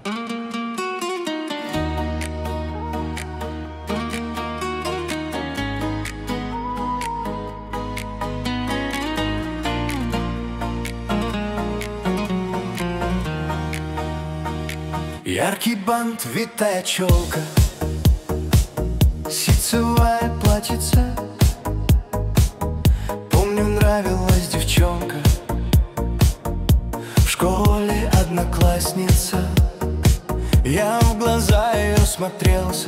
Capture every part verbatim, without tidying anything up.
Яркий бант, витая челка, ситцевая платьице. Помню, нравилась девчонка, в школе одноклассница. Я в глаза ее смотрелся,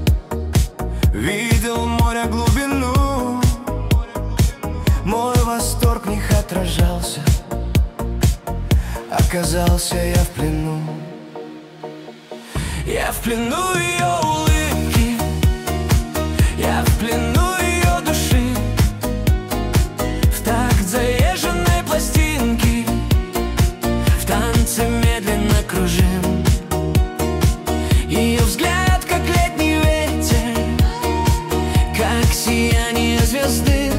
видел море глубину. Мой восторг в них отражался, оказался я в плену. Я в плену ее улыбки, я в плену ее души. В такт заезженной пластинки, в танце медленно кружим. Ее взгляд, как летний ветер, как сияние звезды.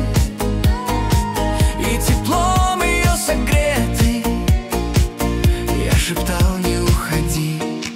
И теплом ее согретый я шептал: не уходи.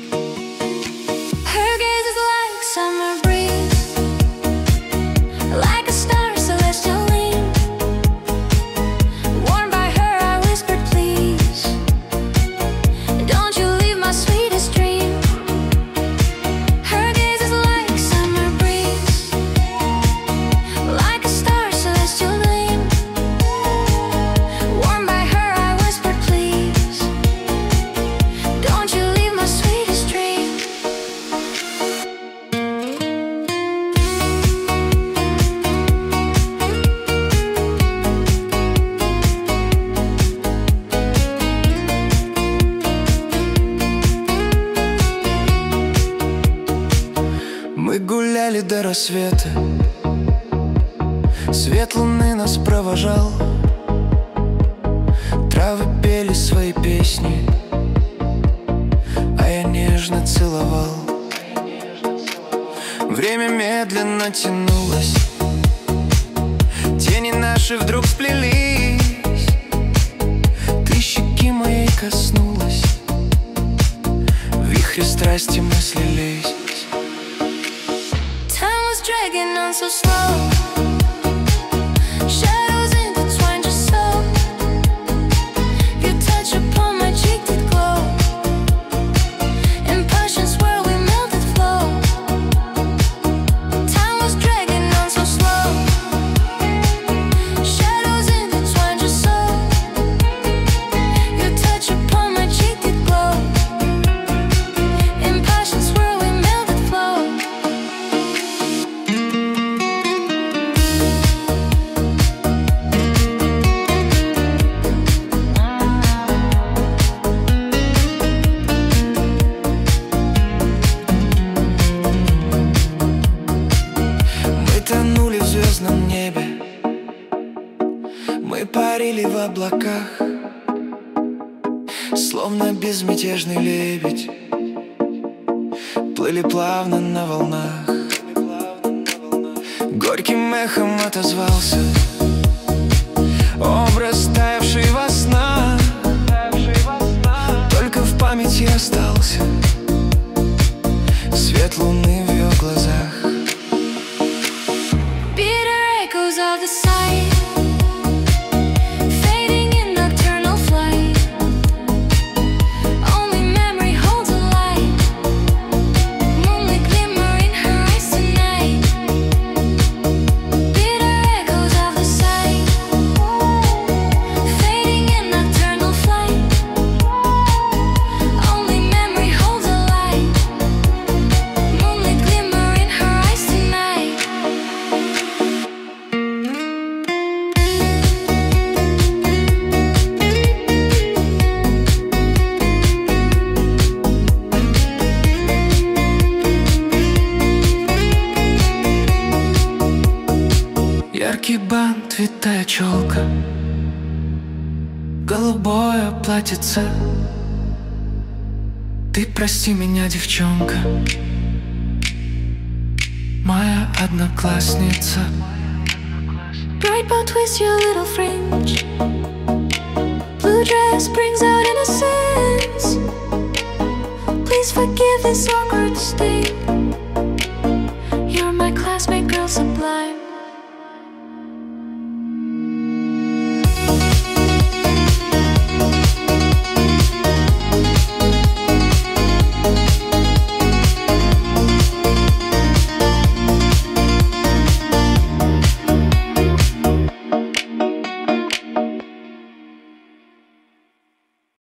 Мы гуляли до рассвета, свет луны нас провожал. Травы пели свои песни, а я нежно целовал. Время медленно тянулось, тени наши вдруг сплелись. Ты щеки моей коснулась, в вихре страсти мы слились. Dragging on so slow, shadows intertwined just so. Your touch upon my cheek did glow, in passion's whirl we melted flow. Time was dragging on so slow, shadows intertwined just so. Your touch upon my cheek did glow, in passion's whirl we melted flow. Тонули в звездном небе, мы парили в облаках, словно безмятежный лебедь, плыли плавно на волнах. Горьким эхом отозвался образ, таявший во снах. Только в памяти остался свет луны в ее глазах. Of the sight, fading in nocturnal flight. Only memory holds a light, moonlit glimmer in her eyes tonight. Bitter echoes of the sight, fading in nocturnal flight. Only memory holds a light, moonlit glimmer in her eyes tonight. Яркий бант, витая челка, голубое платьице. Ты прости меня, девчонка, моя одноклассница. Bright bow twist your little fringe, blue dress brings out innocence. Please this awkward state.